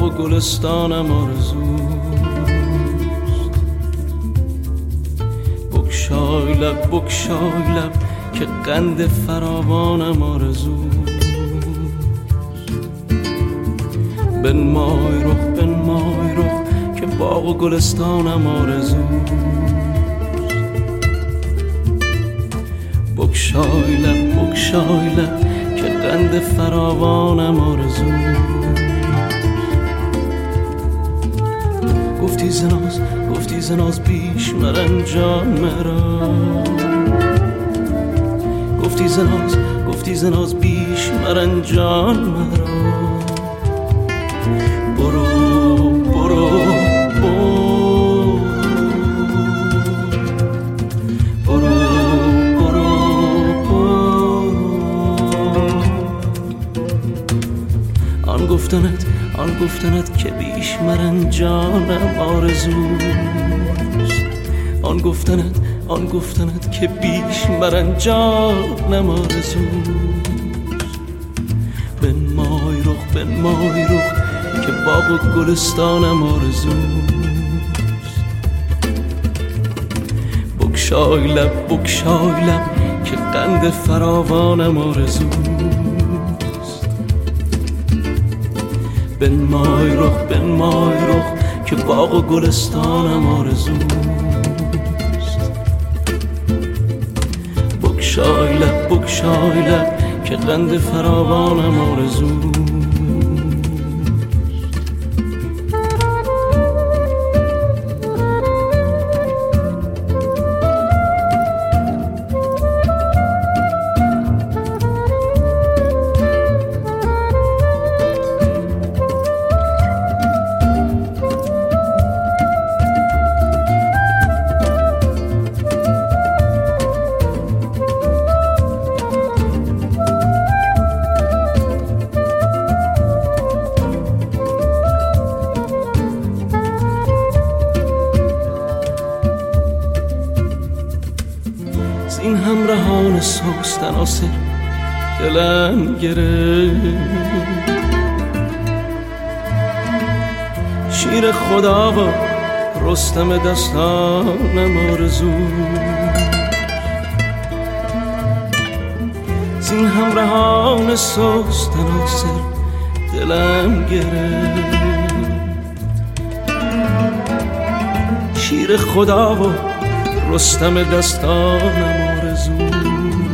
باغ و گلستانم آرزوست. بگشای لب بگشای لب که قند فراوانم آرزوست. بنمای رخ که باغ و گلستانم آرزوست. بگشای لب که قند فراوانم آرزوست. گفتی زناز بیش مرنجان مرا. گفتی زناز بیش مرنجان مرا. آن گفتنت که بیش مرنجانم آرزوست. آن گفتنت که بیش مرنجانم آرزوست. بنمای رخ که باغ و گلستانم آرزوست. بگشای لب که قند فراوانم آرزوست. بنمای رخ که باغ و گلستانم آرزوست. بگشای لب که قند فراوانم آرزوست. این همراهان سوستن آسر دلم گرفت. شیر خدا و رستم دستانم آرزوست. این همراهان سوستن آسر دلم گرفت. شیر خدا و رستم دستانم آرزوست.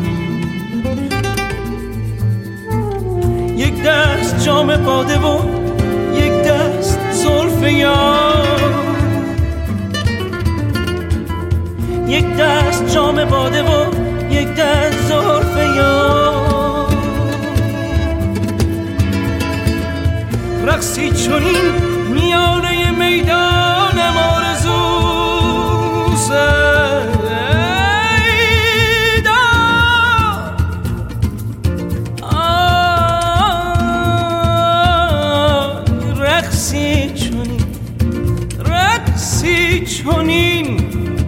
یک دست جام باده و یک دست زلف یار. یک دست جام باده و یک دست زلف یار. رقصی چنین میانه میدانم آرزوست. رقصی چنین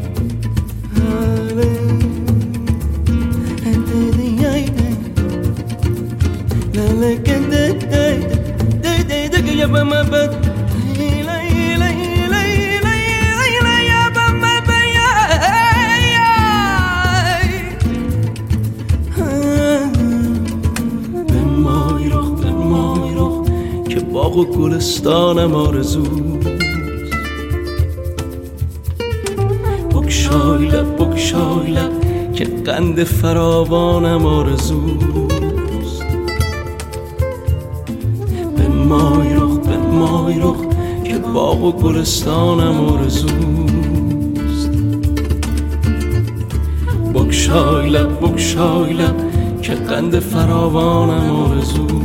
بنمای رخ که باغ و گلستانم آرزوست. بگشای لب که قند فراوانم آرزوست. بنمای رخ که باغ و گلستانم آرزوست. بگشای لب که قند فراوانم آرزوست.